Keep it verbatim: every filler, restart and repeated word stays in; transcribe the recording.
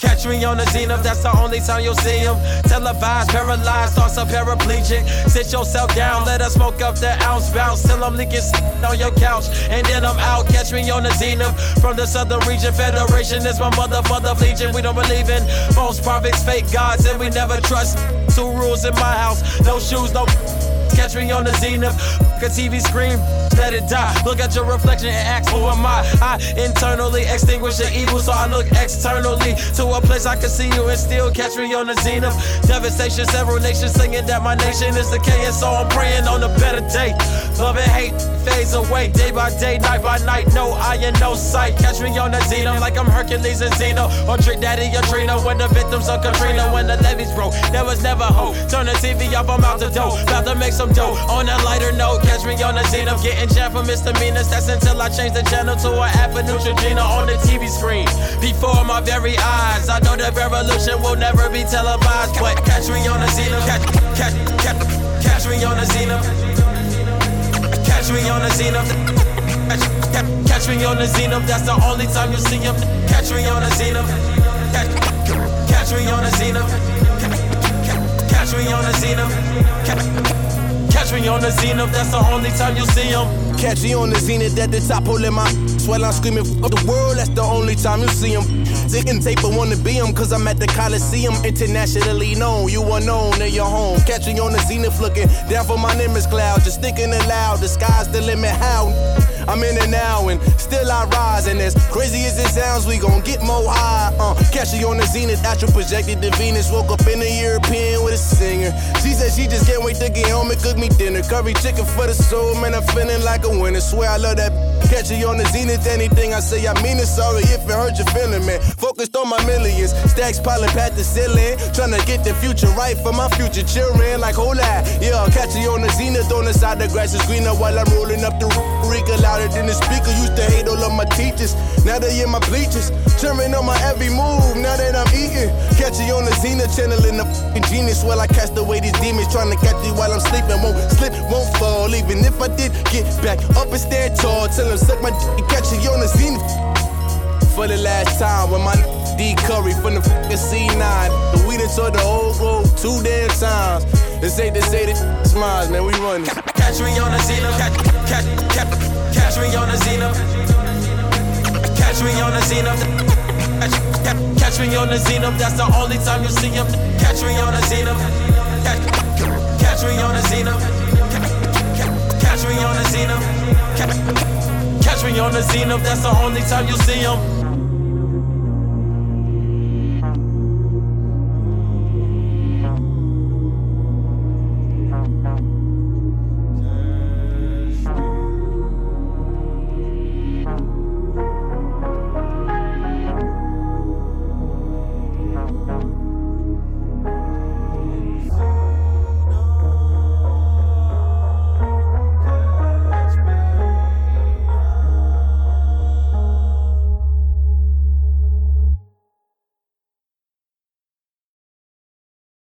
Catch me on the Zenith, that's the only time you'll see him. Televised, paralyzed, thoughts are paraplegic. Sit yourself down, let us smoke up the ounce. Bounce till I'm leaking on your couch. And then I'm out, catch me on the Zenith. From the Southern Region, Federation is my mother, mother legion. We don't believe in false prophets, fake gods, and we never trust. Two rules in my house, no shoes, no. Catch me on the Zenith, a T V screen, let it die. Look at your reflection and ask, who am I? I internally extinguish the evil, so I look externally to a place I can see you and still catch me on the Zenith. Devastation, several nations singing that my nation is decaying, so I'm praying on a better day. Love and hate fades away, day by day, night by night. No eye and no sight. Catch me on the Zenith like I'm Hercules and Xena, or Trick Daddy or Trina. When the victims of Katrina, when the levees broke, there was never hope. Turn the T V off, I'm out the door, about to make some dough. On a lighter note, catch me on the Zenith, getting jammed for misdemeanors. That's until I change the channel to an app for Neutrogena on the T V screen. Before my very eyes, I know the revolution will never be televised, but catch me on the Zenith. Catch, catch, catch, catch me on the Zenith. Catch me on the Zenith. Catch, catch, catch me on the Zenith. That's the only time you see him. Catch me on the Zenith. Catch, catch me on the Zenith. Catch me on the Zenith. Catch me on the Zenith. That's the only time you see him. Catch me on the Zenith at the top, holding my while I'm screaming for the world. That's the only time you see him. Sitting tape, but wanna be him, cause I'm at the Coliseum. Internationally known, you unknown in your home. Catch me on the Zenith, looking down for my name is cloud. Just thinking aloud, the sky's the limit. How? I'm in it now and still I rise. And as crazy as it sounds, we gon' get more high. Uh, catch me on the Zenith, astral projected to Venus. Woke up in a European with a singer. She said she just can't wait to get home and cook me dinner. Curry chicken for the soul, man, I'm feeling like a winner. Swear I love that. Catch me on the Zenith, anything I say I mean it. Sorry if it hurt your feeling, man. Focused on my millions, stacks piling past the ceiling. Tryna get the future right for my future children. Like whole lot, yeah. Catch me on the Zenith, on the side the grass is greener while I'm rolling up the Rica. Louder than the speaker, used to hate all of my teachers. Now they in my bleachers, trimming on my every move. Now that I'm eating, catch me on the Zenith, channeling the fucking genius. While I cast away these demons, trying to catch me while I'm sleeping. Won't slip, won't fall. Even if I did get back up and stand tall, tell them suck my dick and catch me on the Zenith. For the last time, when my D Curry from the fucking C nine, the weed into the old road two damn times. It's safe to say that smiles, man, we running. Catch me on the Zenith. Catch, catch, catch, catch me on the Zenith. Catch me on the Zenith. Catch, catch, catch me on the Zenith. That's the only time you see him. Catch me on the Zenith. Catch, catch me on the Zenith. Catch me on the Zenith. Catch, catch me on the Zenith. That's the only time you see him.